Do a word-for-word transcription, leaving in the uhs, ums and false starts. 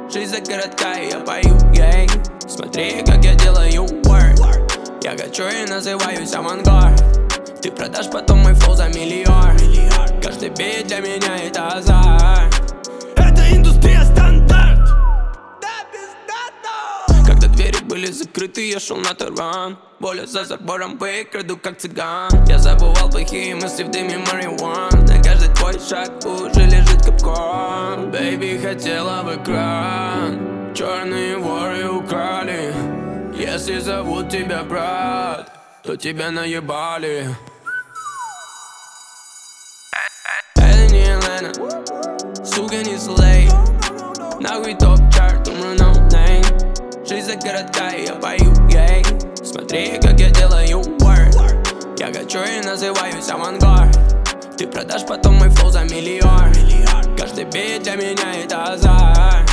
Жизнь за городка, и я пою ей. Смотри, как я делаю work. Я хочу и называюсь авангард. Ты продашь потом мой флоу за миллиард. Каждый бит для меня это азарт. Это индустрия стандарт. Когда двери были закрыты, я шел на таран. Воля за забором, бэк, краду как цыган. Я забывал плохие мысли в дыме марихуан. На каждый твой шаг уже лежит капкан. Бэйби хотела в экран. Черные воры украли. Если зовут тебя брат, то тебя наебали. Это не Елена, сука, не слей. Нахуй топ-чарт, умру no name. Жизнь за городка, и я пою ей. Смотри, как я делаю work. Я хочу и называюсь авангард. Ты продашь потом мой флоу за миллиард. Каждый бит для меня это азарт.